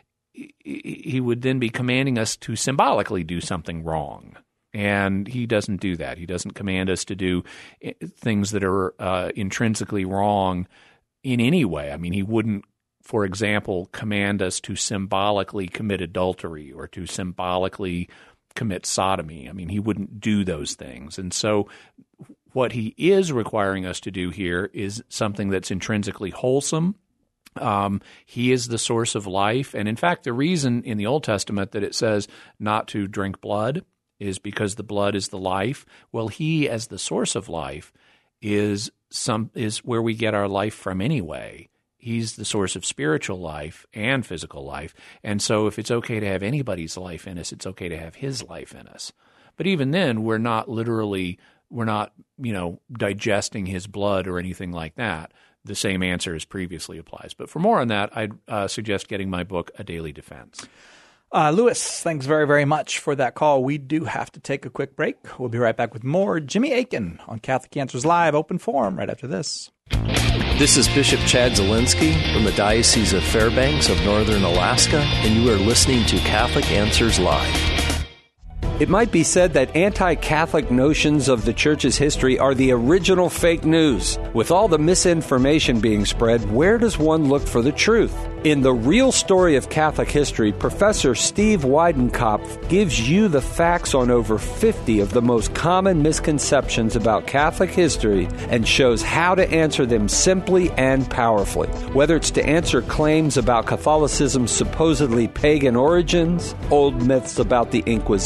he would then be commanding us to symbolically do something wrong. And he doesn't do that. He doesn't command us to do things that are uh, intrinsically wrong in any way. I mean, he wouldn't, for example, command us to symbolically commit adultery or to symbolically commit sodomy. I mean, he wouldn't do those things. And so what he is requiring us to do here is something that's intrinsically wholesome. Um, he is the source of life. And in fact, the reason in the Old Testament that it says not to drink blood is because the blood is the life. Well, he as the source of life is some is where we get our life from anyway. He's the source of spiritual life and physical life. And so if it's okay to have anybody's life in us, it's okay to have his life in us. But even then, we're not literally, we're not, you know, digesting his blood or anything like that. The same answer as previously applies. But for more on that, I'd uh, suggest getting my book, A Daily Defense. Uh, Lewis, thanks very, very much for that call. We do have to take a quick break. We'll be right back with more Jimmy Aiken on Catholic Answers Live, open forum, right after this. This is Bishop Chad Zielinski from the Diocese of Fairbanks of Northern Alaska, and you are listening to Catholic Answers Live. It might be said that anti-Catholic notions of the Church's history are the original fake news. With all the misinformation being spread, where does one look for the truth? In The Real Story of Catholic History, Professor Steve Weidenkopf gives you the facts on over fifty of the most common misconceptions about Catholic history and shows how to answer them simply and powerfully. Whether it's to answer claims about Catholicism's supposedly pagan origins, old myths about the Inquisition that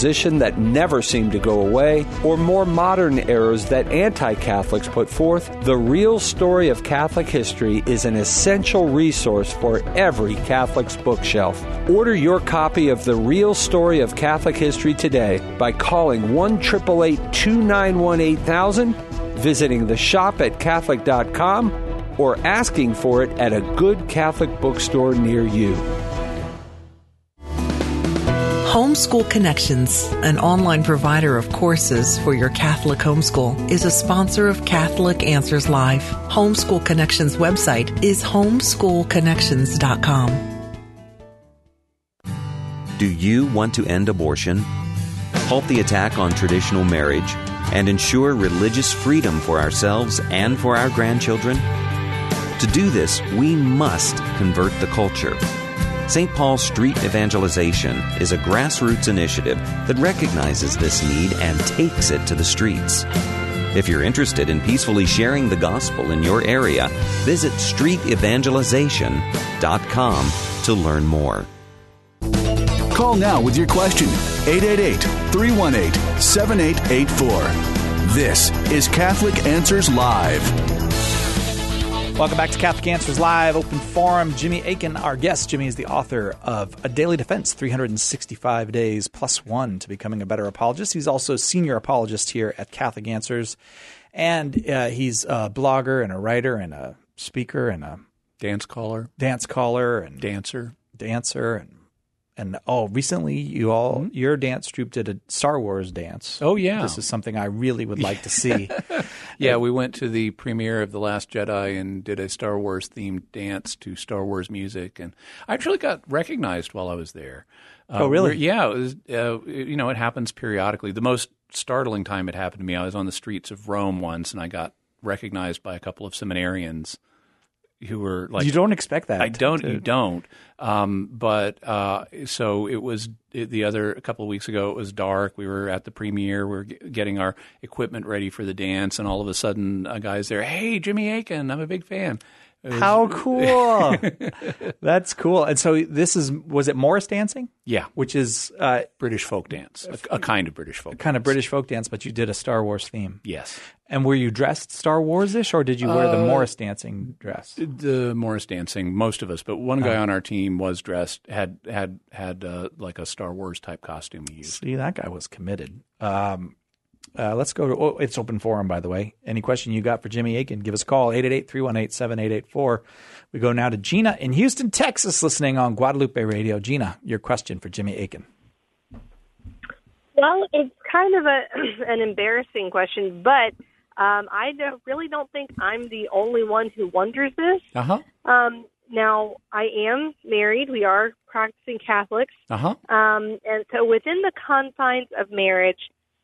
that never seem to go away, or more modern errors that anti-Catholics put forth, The Real Story of Catholic History is an essential resource for every Catholic's bookshelf. Order your copy of The Real Story of Catholic History today by calling one eight eight eight, two nine one, eight thousand, visiting the shop at Catholic dot com, or asking for it at a good Catholic bookstore near you. Homeschool Connections, an online provider of courses for your Catholic homeschool, is a sponsor of Catholic Answers Live. Homeschool Connections website is homeschool connections dot com. Do you want to end abortion, halt the attack on traditional marriage, and ensure religious freedom for ourselves and for our grandchildren? To do this, we must convert the culture. Saint Paul Street Evangelization is a grassroots initiative that recognizes this need and takes it to the streets. If you're interested in peacefully sharing the gospel in your area, visit street evangelization dot com to learn more. Call now with your question, eight eight eight, three one eight, seven eight eight four. This is Catholic Answers Live. Welcome back to Catholic Answers Live, Open Forum. Jimmy Akin, our guest. Jimmy is the author of A Daily Defense, three hundred sixty-five Days Plus One to Becoming a Better Apologist. He's also a senior apologist here at Catholic Answers. And uh, he's a blogger and a writer and a speaker and a dance caller. Dance caller and dancer. Dancer and And oh, recently you all mm-hmm. your dance troupe did a Star Wars dance. Oh yeah, this is something I really would like to see. Yeah, we went to the premiere of The Last Jedi and did a Star Wars themed dance to Star Wars music, and I actually got recognized while I was there. Uh, oh really? Yeah, it was. Uh, it, you know, it happens periodically. The most startling time it happened to me, I was on the streets of Rome once, and I got recognized by a couple of seminarians who were like, you don't expect that. I don't. To... You don't. Um, but uh, so it was it, the other a couple of weeks ago. It was dark. We were at the premiere. We were g- getting our equipment ready for the dance, and all of a sudden, a guy's there. Hey, Jimmy Akin, I'm a big fan. Was, How cool! That's cool. And so this is was it Morris dancing? Yeah, which is uh, British folk dance, a, a kind of British folk, a kind dance. of British folk dance. But you did a Star Wars theme. Yes. And were you dressed Star Wars-ish, or did you wear the uh, Morris dancing dress? The Morris dancing, most of us, but one guy oh. on our team was dressed, had had had uh, like a Star Wars type costume he used. See, that guy was committed. Um, uh, let's go to oh, it's open forum, by the way. Any question you got for Jimmy Akin, give us a call, eight eight eight, three one eight, seven eight eight four. We go now to Gina in Houston, Texas, listening on Guadalupe Radio. Gina, your question for Jimmy Akin. Well, it's kind of a an embarrassing question, but Um, I don't, really don't think I'm the only one who wonders this. Uh-huh. Um, now, I am married. We are practicing Catholics. Uh-huh. Um, and so within the confines of marriage,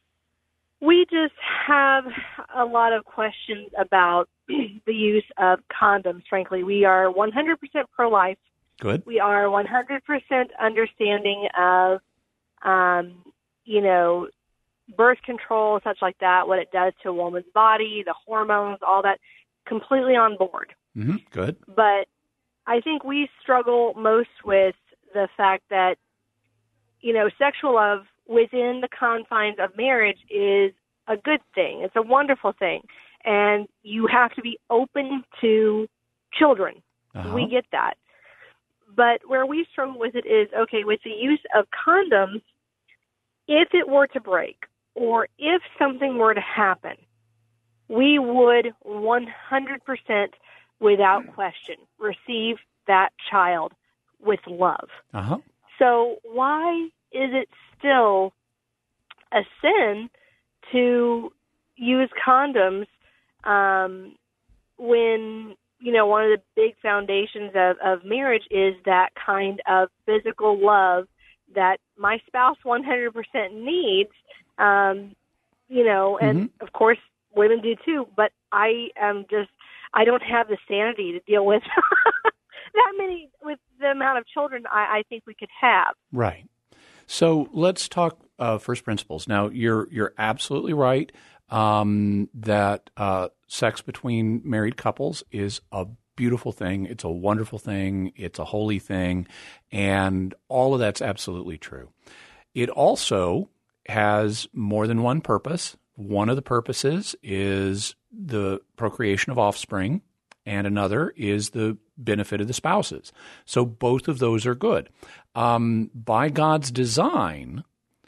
we just have a lot of questions about the use of condoms, frankly. We are one hundred percent pro-life. Good. We are one hundred percent understanding of, um, you know, birth control, such like that, what it does to a woman's body, the hormones, all that, completely on board. Mm-hmm. Good. But I think we struggle most with the fact that, you know, sexual love within the confines of marriage is a good thing. It's a wonderful thing. And you have to be open to children. Uh-huh. We get that. But where we struggle with it is, okay, with the use of condoms, if it were to break, or if something were to happen, we would one hundred percent, without question, receive that child with love. Uh-huh. So why is it still a sin to use condoms um, when, you know, one of the big foundations of, of marriage is that kind of physical love that my spouse one hundred percent needs? Um, you know, and mm-hmm. of course women do too, but I am just, I don't have the sanity to deal with that many, with the amount of children I, I think we could have. Right. So let's talk uh, first principles. Now, you're you're absolutely right um, that uh, sex between married couples is a beautiful thing. It's a wonderful thing. It's a holy thing. And all of that's absolutely true. It also has more than one purpose. One of the purposes is the procreation of offspring, and another is the benefit of the spouses. So both of those are good. Um, by God's design,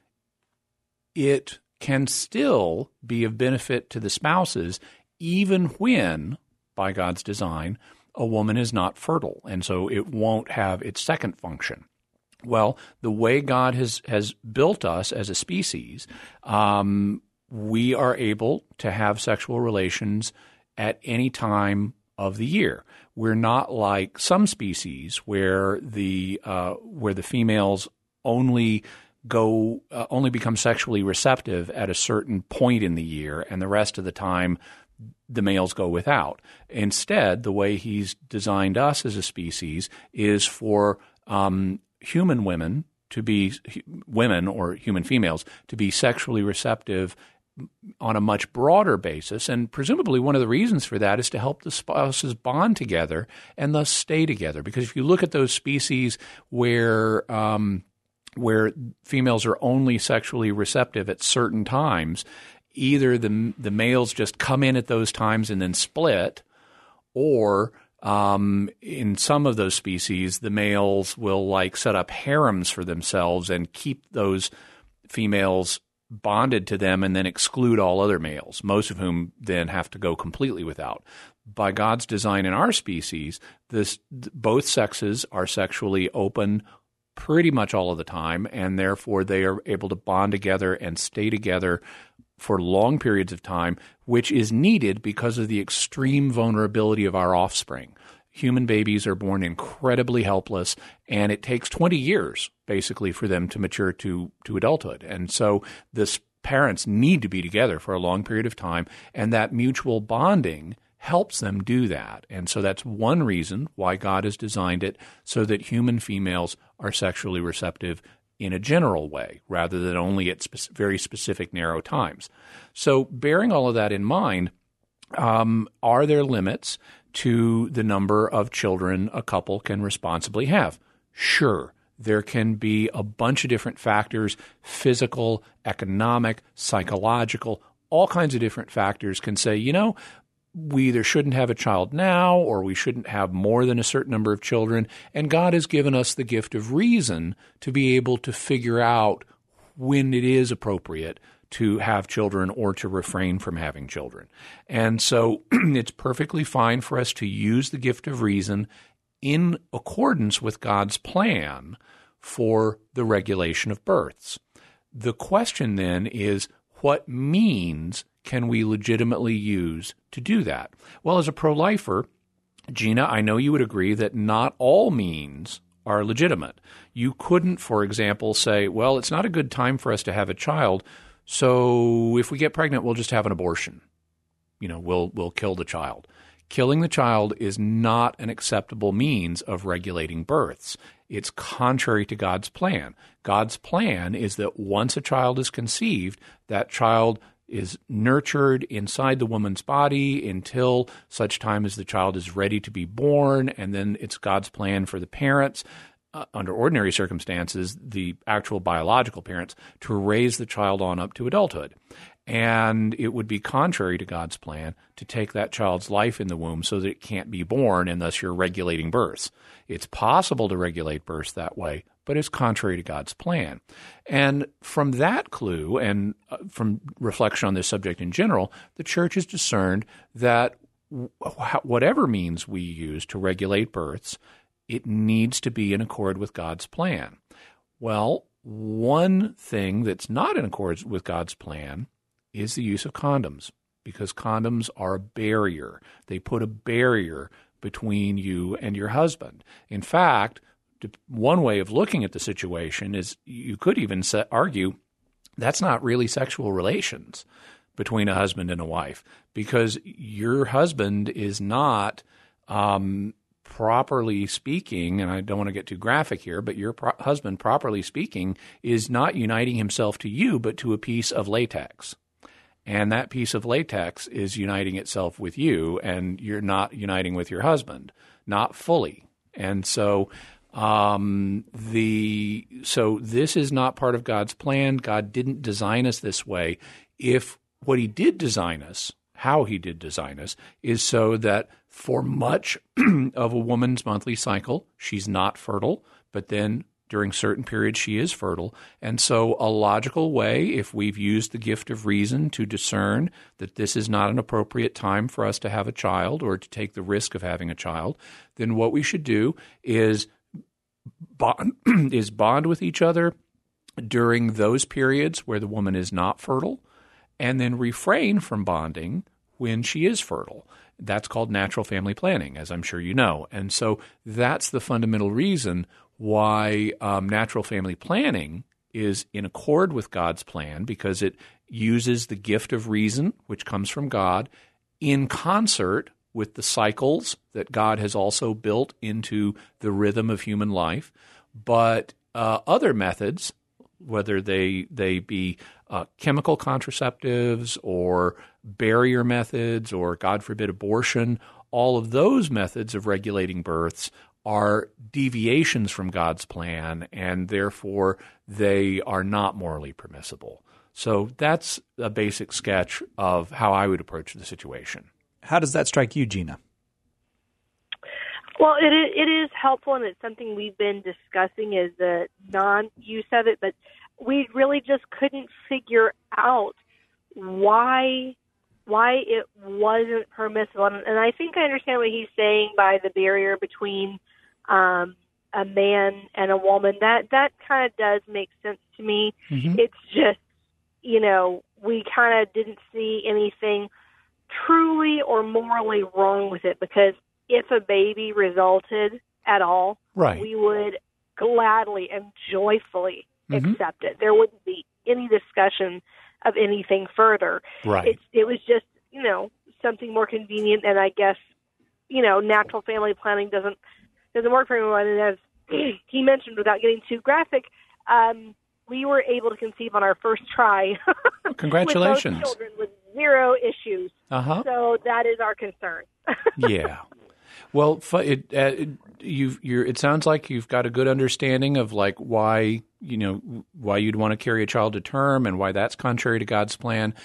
it can still be of benefit to the spouses even when, by God's design, a woman is not fertile, and so it won't have its second function. Well, the way God has, has built us as a species, um, we are able to have sexual relations at any time of the year. We're not like some species where the uh, where the females only go uh, only become sexually receptive at a certain point in the year, and the rest of the time the males go without. Instead, the way he's designed us as a species is for um, human women to be women or human females to be sexually receptive on a much broader basis, and presumably one of the reasons for that is to help the spouses bond together and thus stay together. Because if you look at those species where um, where females are only sexually receptive at certain times, either the the males just come in at those times and then split, or um, in some of those species, the males will like set up harems for themselves and keep those females bonded to them and then exclude all other males, most of whom then have to go completely without. By God's design in our species, this both sexes are sexually open pretty much all of the time, and therefore they are able to bond together and stay together for long periods of time, which is needed because of the extreme vulnerability of our offspring. Human babies are born incredibly helpless, and it takes twenty years, basically, for them to mature to, to adulthood. And so the parents need to be together for a long period of time, and that mutual bonding helps them do that. And so that's one reason why God has designed it so that human females are sexually receptive in a general way, rather than only at spe- very specific narrow times. So bearing all of that in mind, um, are there limits to the number of children a couple can responsibly have? Sure. There can be a bunch of different factors, physical, economic, psychological, all kinds of different factors can say, you know, we either shouldn't have a child now or we shouldn't have more than a certain number of children. And God has given us the gift of reason to be able to figure out when it is appropriate to have children or to refrain from having children. And so it's perfectly fine for us to use the gift of reason in accordance with God's plan for the regulation of births. The question then is, what means can we legitimately use to do that? Well, as a pro-lifer, Gina, I know you would agree that not all means are legitimate. You couldn't, for example, say, well, it's not a good time for us to have a child, so if we get pregnant, we'll just have an abortion. You know, we'll we'll kill the child. Killing the child is not an acceptable means of regulating births. It's contrary to God's plan. God's plan is that once a child is conceived, that child is nurtured inside the woman's body until such time as the child is ready to be born, and then it's God's plan for the parents, uh, under ordinary circumstances, the actual biological parents, to raise the child on up to adulthood. And it would be contrary to God's plan to take that child's life in the womb so that it can't be born, and thus you're regulating births. It's possible to regulate births that way, but it's contrary to God's plan. And from that clue, and from reflection on this subject in general, the church has discerned that whatever means we use to regulate births, it needs to be in accord with God's plan. Well, one thing that's not in accord with God's plan is the use of condoms, because condoms are a barrier. They put a barrier between you and your husband. In fact, one way of looking at the situation is you could even set, argue that's not really sexual relations between a husband and a wife, because your husband is not um, properly speaking, and I don't want to get too graphic here, but your pro- husband, properly speaking, is not uniting himself to you, but to a piece of latex. And that piece of latex is uniting itself with you, and you're not uniting with your husband, not fully. And so Um, the so this is not part of God's plan. God didn't design us this way. If what he did design us, how he did design us, is so that for much of a woman's monthly cycle, she's not fertile, but then during certain periods she is fertile. And so a logical way, if we've used the gift of reason to discern that this is not an appropriate time for us to have a child or to take the risk of having a child, then what we should do is bond, is bond with each other during those periods where the woman is not fertile, and then refrain from bonding when she is fertile. That's called natural family planning, as I'm sure you know. And so that's the fundamental reason why um, natural family planning is in accord with God's plan, because it uses the gift of reason, which comes from God, in concert with the cycles that God has also built into the rhythm of human life. But uh, other methods, whether they they be uh, chemical contraceptives or barrier methods or, God forbid, abortion, all of those methods of regulating births are deviations from God's plan, and therefore they are not morally permissible. So that's a basic sketch of how I would approach the situation. How does that strike you, Gina? Well, it is, it is helpful, and it's something we've been discussing is the non-use of it, but we really just couldn't figure out why why it wasn't permissible. And, and I think I understand what he's saying by the barrier between um, a man and a woman. That that kind of does make sense to me. Mm-hmm. It's just, you know, we kind of didn't see anything truly or morally wrong with it, because if a baby resulted at all, right, we would gladly and joyfully mm-hmm. accept it. There wouldn't be any discussion of anything further. Right. It, it was just, you know, something more convenient, and I guess, you know, natural family planning doesn't doesn't work for everyone. And as he mentioned, without getting too graphic, um, we were able to conceive on our first try. Congratulations. With both children with zero issues. Uh-huh. So that is our concern. Yeah. Well, it, uh, it you've you're, it sounds like you've got a good understanding of like why you know why you'd want to carry a child to term and why that's contrary to God's plan.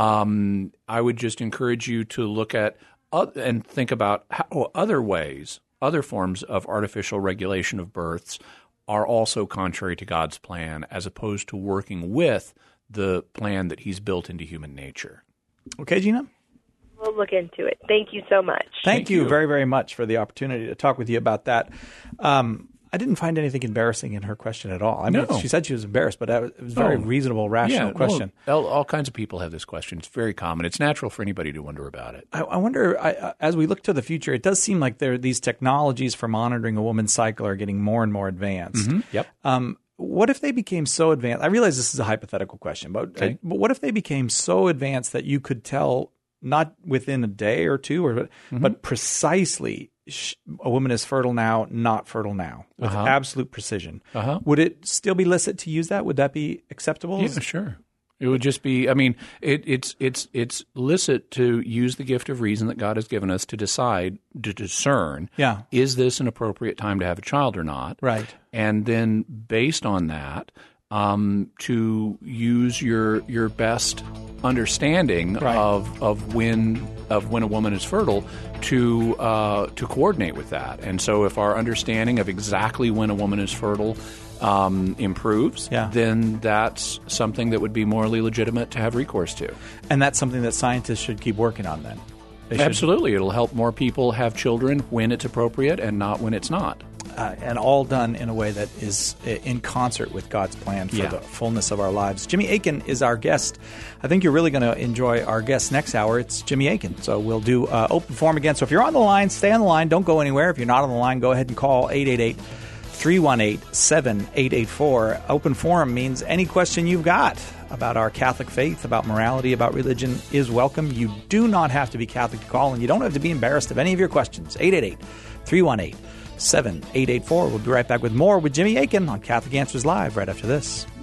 Um, I would just encourage you to look at uh, and think about how other ways, other forms of artificial regulation of births are also contrary to God's plan, as opposed to working with the plan that He's built into human nature. Okay, Gina? We'll look into it. Thank you so much. Thank, Thank you, you very, very much for the opportunity to talk with you about that. Um, I didn't find anything embarrassing in her question at all. I mean, No. she said she was embarrassed, but it was a very Oh. reasonable, rational yeah, question. Well, all, all kinds of people have this question. It's very common. It's natural for anybody to wonder about it. I, I wonder, I, uh, as we look to the future, it does seem like there these technologies for monitoring a woman's cycle are getting more and more advanced. Mm-hmm. Yep. Um, what if they became so advanced? I realize this is a hypothetical question, but, Okay. uh, but what if they became so advanced that you could tell not within a day or two, or Mm-hmm. but precisely sh- a woman is fertile now, not fertile now, with Uh-huh. absolute precision? Uh-huh. Would it still be licit to use that? Would that be acceptable? Yeah, sure. It would just be. I mean, it, it's it's it's licit to use the gift of reason that God has given us to decide to discern. Yeah. Is this an appropriate time to have a child or not? Right. And then based on that, um, to use your your best understanding Right. of of when of when a woman is fertile to uh, to coordinate with that. And so, if our understanding of exactly when a woman is fertile um, improves, Yeah. then that's something that would be morally legitimate to have recourse to. And that's something that scientists should keep working on then. They should- Absolutely, it'll help more people have children when it's appropriate and not when it's not. Uh, and all done in a way that is uh, in concert with God's plan for Yeah. the fullness of our lives. Jimmy Akin is our guest. I think you're really going to enjoy our guest next hour. It's Jimmy Akin. So we'll do uh, open forum again. So if you're on the line, stay on the line. Don't go anywhere. If you're not on the line, go ahead and call eight eight eight, three one eight, seven eight eight four. Open forum means any question you've got about our Catholic faith, about morality, about religion is welcome. You do not have to be Catholic to call, and you don't have to be embarrassed of any of your questions. eight eight eight, three one eight, seven eight eight four. We'll be right back with more with Jimmy Akin on Catholic Answers Live right after this.